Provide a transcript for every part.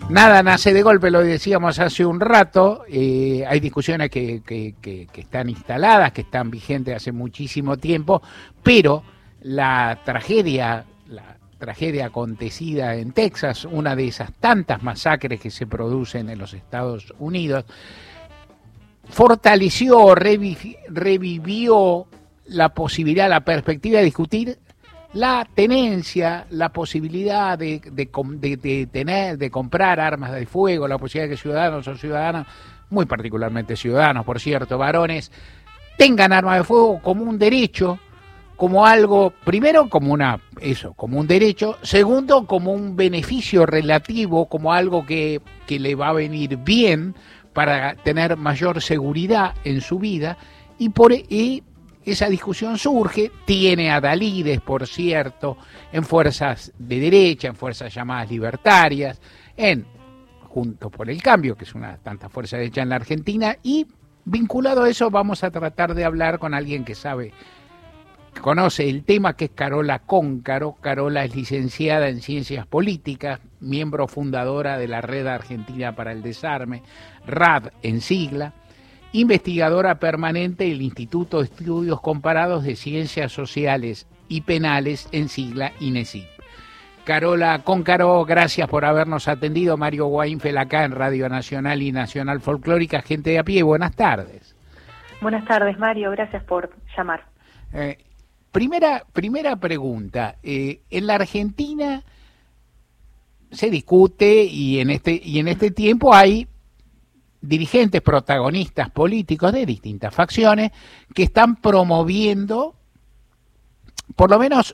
Nada nace de golpe, lo decíamos hace un rato, hay discusiones que están instaladas, que están vigentes hace muchísimo tiempo, pero la tragedia acontecida en Texas, una de esas tantas masacres que se producen en los Estados Unidos, fortaleció, revivió la posibilidad, la perspectiva de discutir la tenencia, la posibilidad de comprar armas de fuego, la posibilidad de que ciudadanos o ciudadanas, muy particularmente ciudadanos, por cierto, varones, tengan armas de fuego como un derecho, como algo, primero como como un derecho, segundo como un beneficio relativo, como algo que le va a venir bien para tener mayor seguridad en su vida, y esa discusión surge, tiene adalides, por cierto, en fuerzas de derecha, en fuerzas llamadas libertarias, en Juntos por el Cambio, que es una tanta fuerza de derecha en la Argentina, y vinculado a eso vamos a tratar de hablar con alguien que conoce el tema, que es Carola Cóncaro. Carola es licenciada en Ciencias Políticas, miembro fundadora de la Red Argentina para el Desarme, RAD en sigla, investigadora permanente del Instituto de Estudios Comparados de Ciencias Sociales y Penales, en sigla INESIP. Carola Cóncaro, gracias por habernos atendido. Mario Weinfeld acá en Radio Nacional y Nacional Folclórica. Gente de a pie, buenas tardes. Buenas tardes, Mario, gracias por llamar. Primera pregunta. En la Argentina se discute y en este tiempo hay dirigentes, protagonistas políticos de distintas facciones que están promoviendo, por lo menos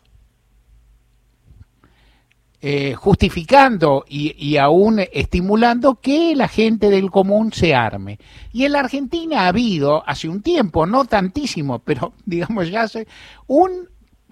justificando y aún estimulando que la gente del común se arme. Y en la Argentina ha habido, hace un tiempo, no tantísimo, pero digamos ya hace un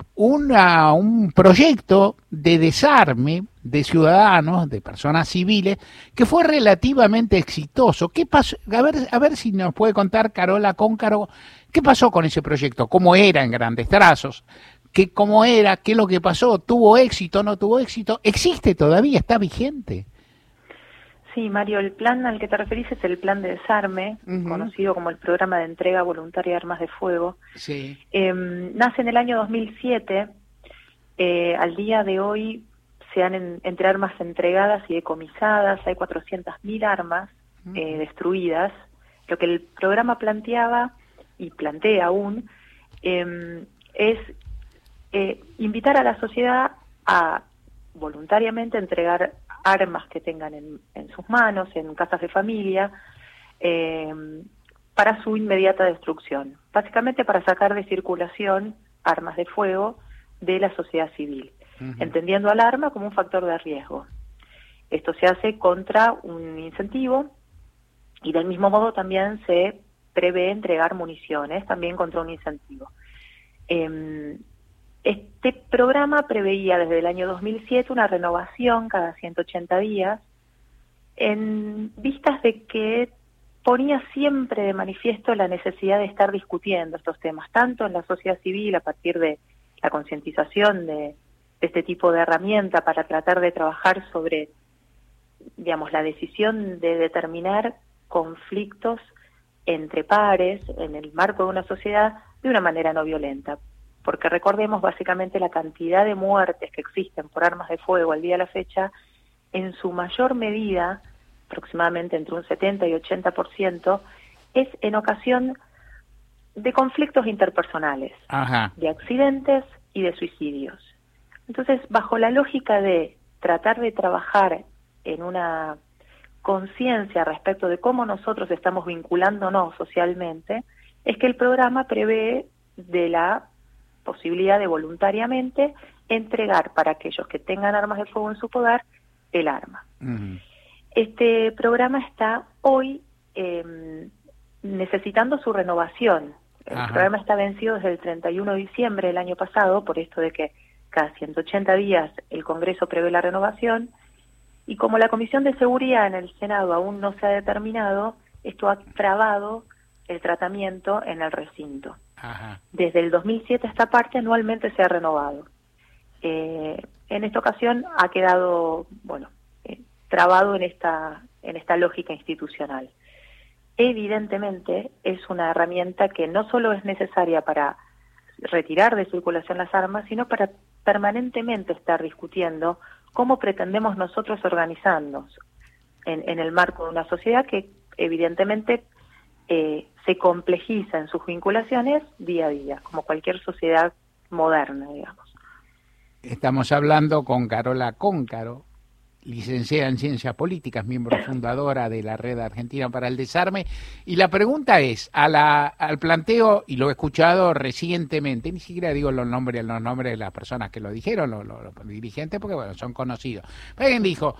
proyecto de desarme de ciudadanos, de personas civiles, que fue relativamente exitoso. ¿Qué pasó? A ver si nos puede contar Carola Cóncaro, ¿qué pasó con ese proyecto? ¿Cómo era en grandes trazos? ¿Cómo era? ¿Qué es lo que pasó? ¿Tuvo éxito? ¿No tuvo éxito? ¿Existe todavía? ¿Está vigente? Sí, Mario, el plan al que te referís es el plan de desarme, conocido como el Programa de Entrega Voluntaria de Armas de Fuego. Sí. Nace en el año 2007. Al día de hoy se han entre armas entregadas y decomisadas, hay 400.000 armas destruidas. Lo que el programa planteaba, y plantea aún, es invitar a la sociedad a voluntariamente entregar armas que tengan en sus manos, en casas de familia, para su inmediata destrucción. Básicamente para sacar de circulación armas de fuego de la sociedad civil, entendiendo al arma como un factor de riesgo. Esto se hace contra un incentivo y del mismo modo también se prevé entregar municiones, también contra un incentivo. Este programa preveía desde el año 2007 una renovación cada 180 días, en vistas de que ponía siempre de manifiesto la necesidad de estar discutiendo estos temas, tanto en la sociedad civil a partir de la concientización de este tipo de herramienta para tratar de trabajar sobre, digamos, la decisión de determinar conflictos entre pares en el marco de una sociedad de una manera no violenta. Porque recordemos básicamente la cantidad de muertes que existen por armas de fuego al día de la fecha, en su mayor medida, aproximadamente entre un 70 y 80%, es en ocasión de conflictos interpersonales, de accidentes y de suicidios. Entonces, bajo la lógica de tratar de trabajar en una conciencia respecto de cómo nosotros estamos vinculándonos socialmente, es que el programa prevé de la posibilidad de voluntariamente entregar para aquellos que tengan armas de fuego en su poder el arma. Este programa está hoy necesitando su renovación. El programa está vencido desde el 31 de diciembre del año pasado, por esto de que cada 180 días el Congreso prevé la renovación, y como la Comisión de Seguridad en el Senado aún no se ha determinado, esto ha trabado el tratamiento en el recinto. Desde el 2007 a esta parte anualmente se ha renovado. En esta ocasión ha quedado, trabado en esta lógica institucional. Evidentemente es una herramienta que no solo es necesaria para retirar de circulación las armas, sino para permanentemente estar discutiendo cómo pretendemos nosotros organizarnos en el marco de una sociedad que evidentemente se complejiza en sus vinculaciones día a día, como cualquier sociedad moderna, digamos. Estamos hablando con Carola Cóncaro, licenciada en Ciencias Políticas, miembro fundadora de la Red Argentina para el Desarme, y la pregunta es, al planteo, y lo he escuchado recientemente, ni siquiera digo los nombres de las personas que lo dijeron, los dirigentes, porque bueno, son conocidos. Alguien dijo,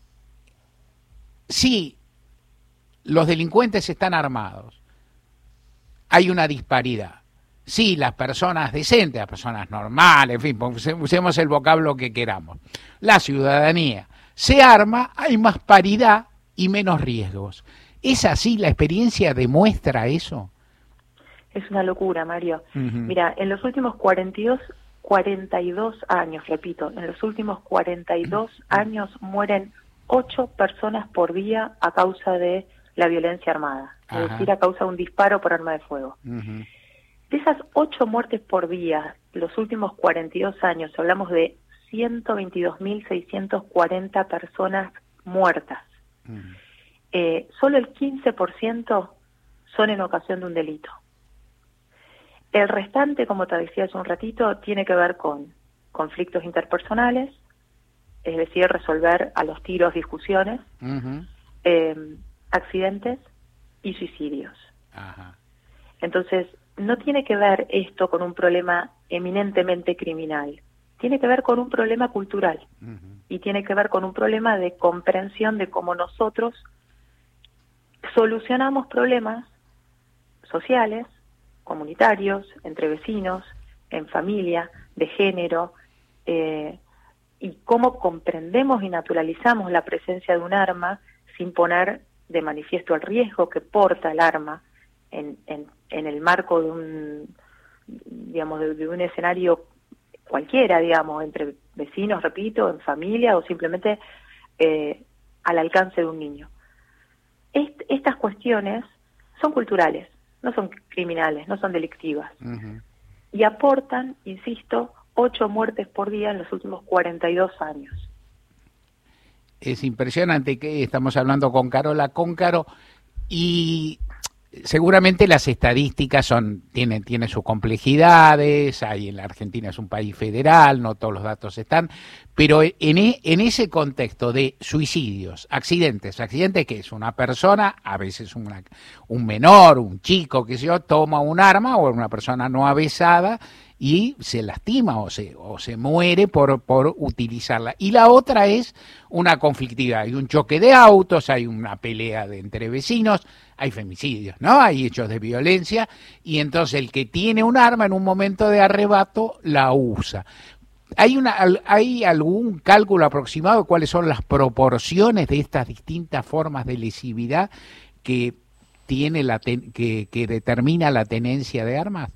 sí, los delincuentes están armados, hay una disparidad. Sí, las personas decentes, las personas normales, en fin, usemos el vocablo que queramos. La ciudadanía se arma, hay más paridad y menos riesgos. ¿Es así? ¿La experiencia demuestra eso? Es una locura, Mario. Mira, en los últimos 42 años, repito, en los últimos 42 años mueren 8 personas por día a causa de la violencia armada, es decir, a causa de un disparo por arma de fuego. De esas 8 muertes por día, los últimos 42 años, hablamos de 122.640 personas muertas. Solo el 15% son en ocasión de un delito. El restante, como te decía hace un ratito, tiene que ver con conflictos interpersonales, es decir, resolver a los tiros discusiones, accidentes y suicidios. Entonces, no tiene que ver esto con un problema eminentemente criminal, tiene que ver con un problema cultural y tiene que ver con un problema de comprensión de cómo nosotros solucionamos problemas sociales, comunitarios, entre vecinos, en familia, de género, y cómo comprendemos y naturalizamos la presencia de un arma sin poner de manifiesto el riesgo que porta el arma en el marco de un, digamos, de un escenario cualquiera, digamos, entre vecinos, repito, en familia o simplemente al alcance de un niño. Estas cuestiones son culturales, no son criminales, no son delictivas, y aportan, insisto, 8 muertes por día en los últimos 42 años. Es impresionante que estamos hablando con Carola Cóncaro y seguramente las estadísticas tienen sus complejidades, en la Argentina es un país federal, no todos los datos están, pero en ese contexto de suicidios, accidentes que es una persona, a veces un menor, un chico, qué sé yo, toma un arma o una persona no avesada y se lastima o se muere por utilizarla. Y la otra es una conflictividad, hay un choque de autos, hay una pelea entre vecinos, hay femicidios, ¿no? Hay hechos de violencia y entonces el que tiene un arma en un momento de arrebato la usa. ¿Hay algún cálculo aproximado de cuáles son las proporciones de estas distintas formas de lesividad que tiene que determina la tenencia de armas?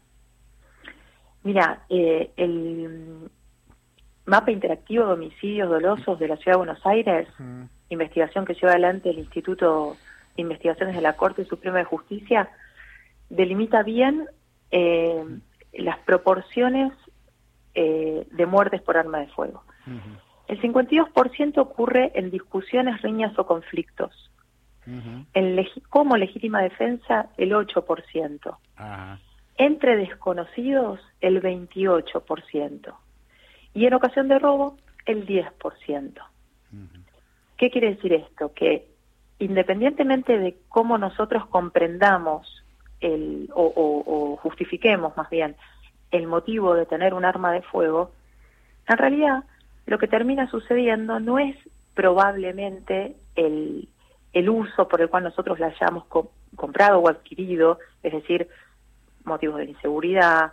Mira, el mapa interactivo de homicidios dolosos de la Ciudad de Buenos Aires, investigación que lleva adelante el Instituto de Investigaciones de la Corte Suprema de Justicia, delimita bien las proporciones de muertes por arma de fuego. El 52% ocurre en discusiones, riñas o conflictos. Como legítima defensa, el 8%. Entre desconocidos, el 28%. Y en ocasión de robo, el 10%. ¿Qué quiere decir esto? Que independientemente de cómo nosotros comprendamos o justifiquemos más bien el motivo de tener un arma de fuego, en realidad lo que termina sucediendo no es probablemente el uso por el cual nosotros la hayamos comprado o adquirido, es decir, motivos de inseguridad,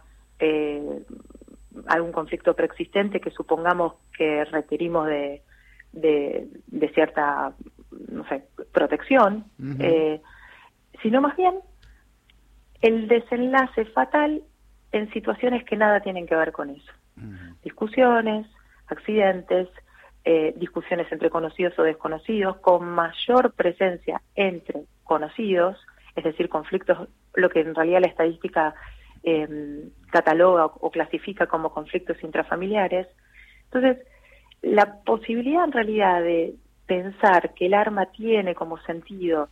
algún conflicto preexistente que supongamos que requerimos de cierta, no sé, protección, sino más bien el desenlace fatal en situaciones que nada tienen que ver con eso. Discusiones, accidentes, discusiones entre conocidos o desconocidos, con mayor presencia entre conocidos, es decir, conflictos, lo que en realidad la estadística cataloga o clasifica como conflictos intrafamiliares. Entonces, la posibilidad en realidad de pensar que el arma tiene como sentido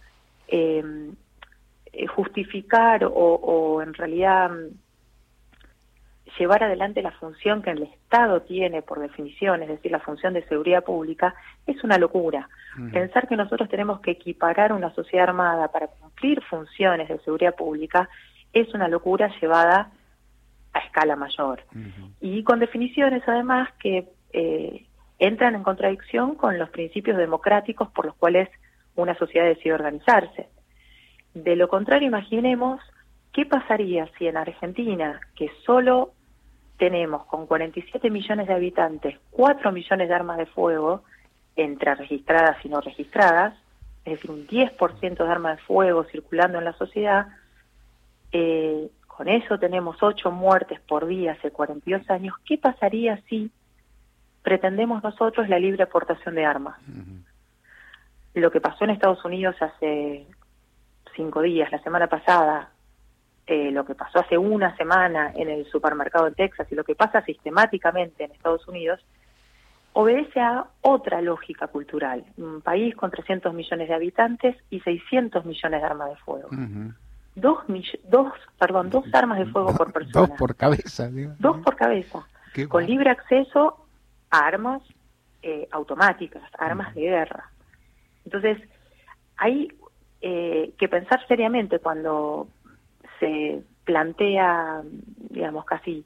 justificar o en realidad llevar adelante la función que el Estado tiene por definición, es decir, la función de seguridad pública, es una locura. Pensar que nosotros tenemos que equiparar una sociedad armada para cumplir funciones de seguridad pública es una locura llevada a escala mayor. Y con definiciones, además, que entran en contradicción con los principios democráticos por los cuales una sociedad decide organizarse. De lo contrario, imaginemos qué pasaría si en Argentina, que solo tenemos con 47 millones de habitantes, 4 millones de armas de fuego, entre registradas y no registradas, es decir, un 10% de armas de fuego circulando en la sociedad, con eso tenemos 8 muertes por día hace 42 años, ¿qué pasaría si pretendemos nosotros la libre aportación de armas? Lo que pasó en Estados Unidos hace 5 días, la semana pasada, lo que pasó hace una semana en el supermercado en Texas y lo que pasa sistemáticamente en Estados Unidos, obedece a otra lógica cultural. Un país con 300 millones de habitantes y 600 millones de armas de fuego. Dos armas de fuego por persona. 2 por cabeza. Digo. 2 por cabeza. Con libre acceso a armas automáticas, armas de guerra. Entonces, hay que pensar seriamente cuando se plantea, digamos, casi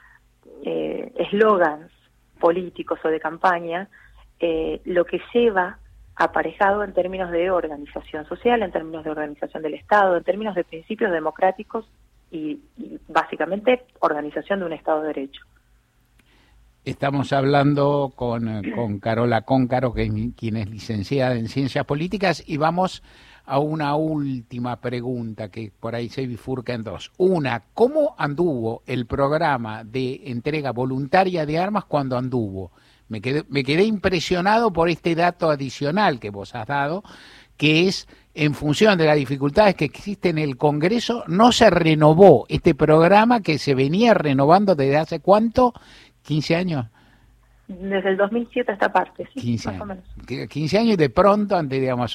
eslogans políticos o de campaña, lo que lleva aparejado en términos de organización social, en términos de organización del Estado, en términos de principios democráticos y básicamente organización de un Estado de Derecho. Estamos hablando con Carola Cóncaro, quien es licenciada en Ciencias Políticas, y vamos a una última pregunta que por ahí se bifurca en 2. Una, ¿cómo anduvo el programa de entrega voluntaria de armas cuando anduvo? Me quedé impresionado por este dato adicional que vos has dado, que es, en función de las dificultades que existen en el Congreso, no se renovó este programa que se venía renovando desde hace ¿cuánto? ¿15 años? Desde el 2007 a esta parte, sí, 15 más años. o menos. 15 años y de pronto, digamos,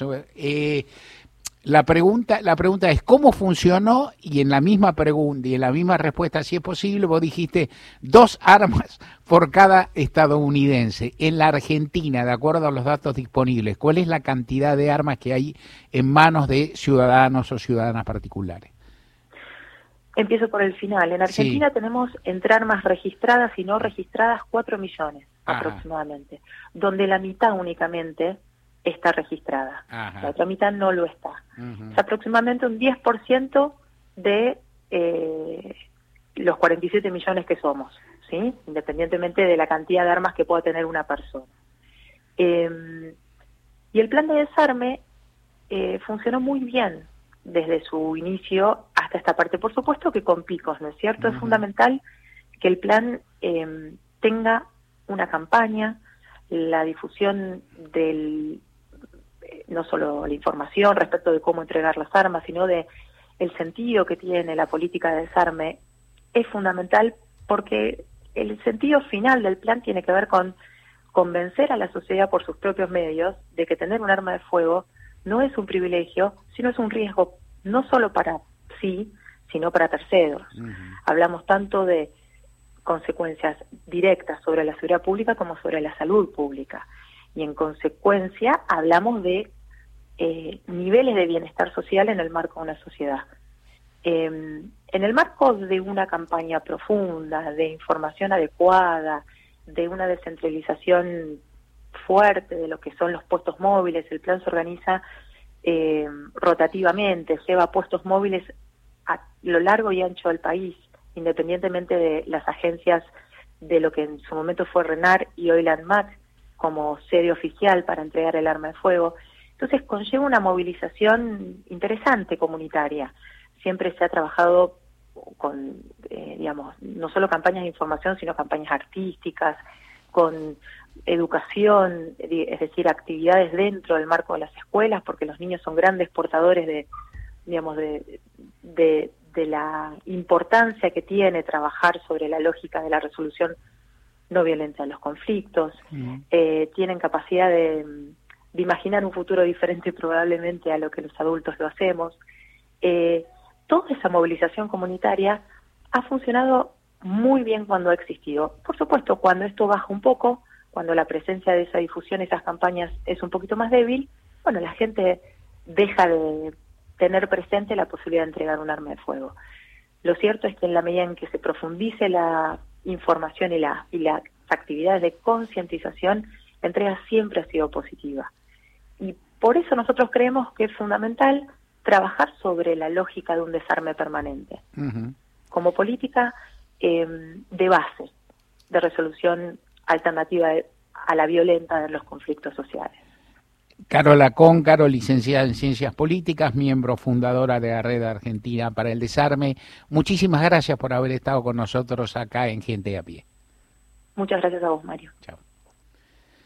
la pregunta es ¿cómo funcionó? Y en la misma pregunta y en la misma respuesta, si es posible, vos dijiste 2 armas por cada estadounidense. En la Argentina, de acuerdo a los datos disponibles, ¿cuál es la cantidad de armas que hay en manos de ciudadanos o ciudadanas particulares? Empiezo por el final. En Argentina tenemos entre armas registradas y no registradas 4 millones aproximadamente, donde la mitad únicamente está registrada. La otra mitad no lo está. Es aproximadamente un 10% de los 47 millones que somos, ¿sí? Independientemente de la cantidad de armas que pueda tener una persona. Y el plan de desarme funcionó muy bien desde su inicio hasta esta parte. Por supuesto que con picos, ¿no es cierto? Es fundamental que el plan tenga una campaña, la difusión del no solo la información respecto de cómo entregar las armas, sino de el sentido que tiene la política de desarme, es fundamental porque el sentido final del plan tiene que ver con convencer a la sociedad por sus propios medios de que tener un arma de fuego no es un privilegio, sino es un riesgo no solo para sí, sino para terceros. Hablamos tanto de consecuencias directas sobre la seguridad pública como sobre la salud pública. Y en consecuencia hablamos de niveles de bienestar social en el marco de una sociedad. En el marco de una campaña profunda, de información adecuada, de una descentralización fuerte de lo que son los puestos móviles, el plan se organiza rotativamente, lleva puestos móviles a lo largo y ancho del país, independientemente de las agencias de lo que en su momento fue RENAR y hoy la ANMAT como sede oficial para entregar el arma de fuego. Entonces conlleva una movilización interesante comunitaria. Siempre se ha trabajado con, digamos, no solo campañas de información, sino campañas artísticas, con educación, es decir, actividades dentro del marco de las escuelas, porque los niños son grandes portadores de, digamos, de la importancia que tiene trabajar sobre la lógica de la resolución no violenta de los conflictos, tienen capacidad de imaginar un futuro diferente probablemente a lo que los adultos lo hacemos. Toda esa movilización comunitaria ha funcionado muy bien cuando ha existido. Por supuesto, cuando esto baja un poco, cuando la presencia de esa difusión, esas campañas es un poquito más débil, bueno, la gente deja de tener presente la posibilidad de entregar un arma de fuego. Lo cierto es que en la medida en que se profundice la información y las actividades de concientización, la entrega siempre ha sido positiva. Y por eso nosotros creemos que es fundamental trabajar sobre la lógica de un desarme permanente, como política de base, de resolución alternativa a la violenta de los conflictos sociales. Carola Cóncaro, licenciada en Ciencias Políticas, miembro fundadora de la Red Argentina para el Desarme. Muchísimas gracias por haber estado con nosotros acá en Gente a Pie. Muchas gracias a vos, Mario. Chao.